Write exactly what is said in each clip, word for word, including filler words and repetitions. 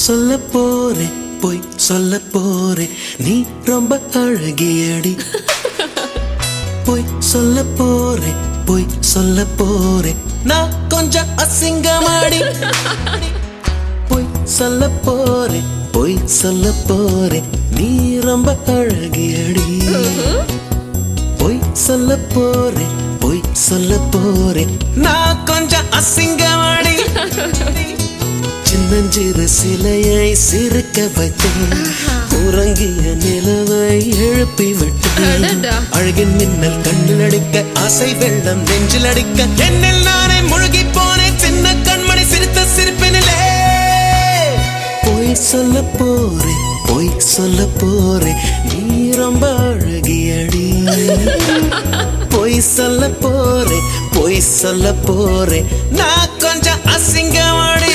சொல்ல போறே போய் சொல்ல போறே நீ ரொம்ப அழகியடி. போய் சொல்ல போறே போய் சொல்ல போறே நான் கொஞ்சம் அசிங்கமாடி. போய் சொல்ல போறே போய் சொல்ல போறே நீ ரொம்ப அழகியடி. போய் சொல்ல போறே போய் சொல்ல போறே நான் கொஞ்சம் அசிங்கமாடி. சின்னஞ்சிறு சிலையை சிரிக்க வைத்தேன், உறங்கிய நிலவை எழுப்பி விட்டேன். அழகின் மின்னல் கண்ணில் அடிக்க, ஆசை வெள்ளம் நெஞ்சில் அடிக்க, என்னில் நானே முழுகி போனேன் சின்ன கண்மணி சிரித்த சிரிப்பினிலே. போய் சொல்ல போறே போய் சொல்ல போறே நீ ரொம்ப அழகியடி. போய் சொல்ல போறே போய் சொல்ல போறே நான் கொஞ்சம் அசிங்கமாடி.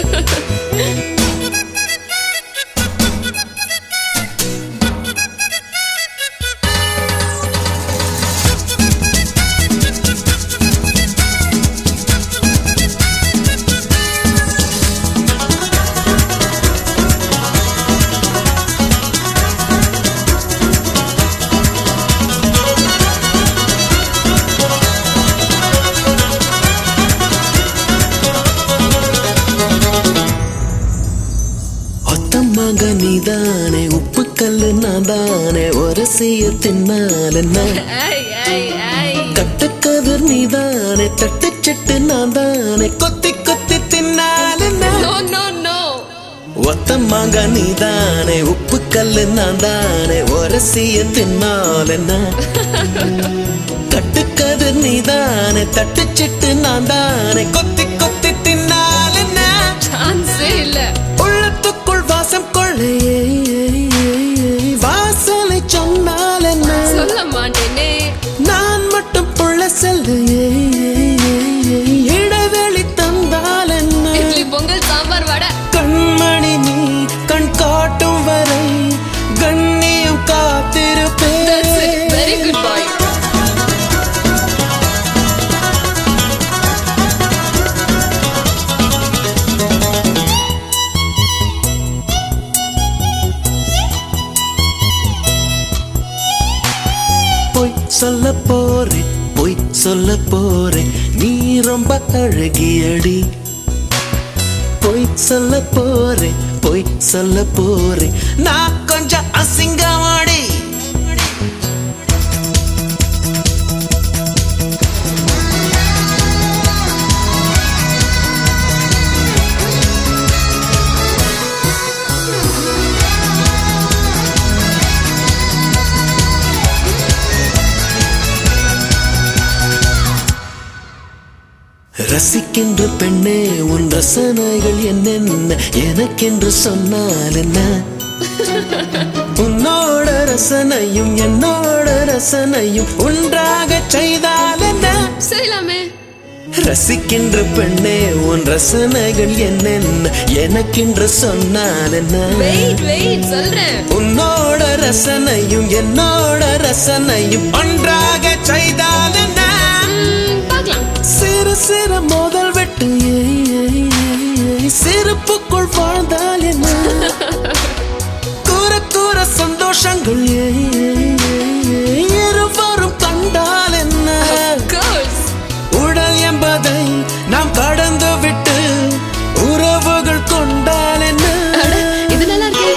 மக நீதானே உப்பு கல்லு நான் தானே ஒரசிய தின்னால கட்டுக்கதிர் நீதானே தட்டு செட்டு நான் தானே கொத்தி கொத்தி தின்னால ஒத்த மக நீதானே உப்பு கல்லு நான் தானே ஒரசிய தின்னால கட்டுக்கதிர் நீதானே தட்டு செட்டு நான் தானே கொத்தி கொத்தி தின்னால உள்ளத்துக்குள் வாசம் கொள்ளையே வாசலை சொன்னால் என்ன சொல்ல மாட்டேனே நான் மட்டும் புள்ள செல்லு இடைவெளி தந்தால் என்ன இட்லி பொங்கல் சாம்பார் வடை கண்மணி நீ கண் காட்டும் வரை கண்ணியம் காத்திருப்பேன். Very good boy. சொல்ல போறே போய் சொல்ல போறே நீ ரொம்ப அழகியடி. போய் சொல்ல போறே போய் சொல்ல போறே நான் கொஞ்சம் அசிங்கமாடி. ரசிக்கின்ற பெண்ணே உன் ரசனைகள் என்னென்ன எனக்கென்று சொன்னால் என்ன. உன்னோட ரசனையும் என்னோட ரசனையும் ஒன்றாக செய்தால் என்ன செய்யலாமே. ரசிக்கின்ற பெண்ணே உன் ரசனைகள் என்னென்ன எனக்கென்று சொன்னால் என்ன. வெயிட் வெயிட் சொல்றேன். உன்னோட ரசனையும் என்னோட ரசனையும் ஒன்றாக செய்தால் என்ன. சிறு சிறு மோதல் வெட்டு சிறப்புக்குள் வாழ்ந்தால் என்ன. கூற கூற சந்தோஷங்கள் இருவரும் கண்டால் என்ன. உடல் என்பதை நாம் கடந்து விட்டு உறவுகள் கொண்டால் என்ன. இது நல்லா இருக்கு.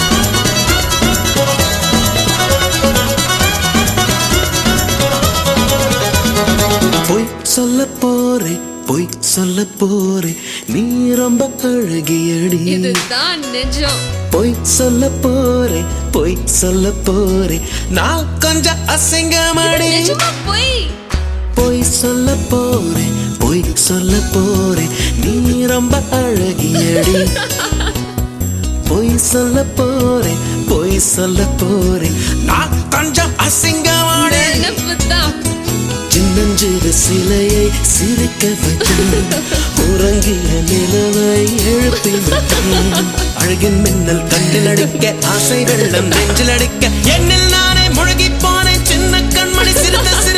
போய் சொல்ல போறே போய் சொல்ல போறே நீ ரொம்ப அழகியடி. இதுதான் நிஜம். போய் சொல்ல போறே போய் சொல்ல போறே நான் கொஞ்சம் அசிங்கமாடி. போய் போய் சொல்ல போறே போய் சொல்ல போறே நீ ரொம்ப அழகியடி. போய் சொல்ல போறே போய் சொல்ல போறே நான் கொஞ்சம் அசிங்கமாடி. சின்னஞ்சிறு சிலையை சிரிக்க வைத்தேன், உறங்கிய நிலவை எழுப்பி விட்டேன். அழகின் மின்னல் கண்ணில் அடிக்க, ஆசை வெள்ளம் நெஞ்சில் அடிக்க, என்னில் நானே முழுகி போனேன் சின்ன கண்மணி சிரித்த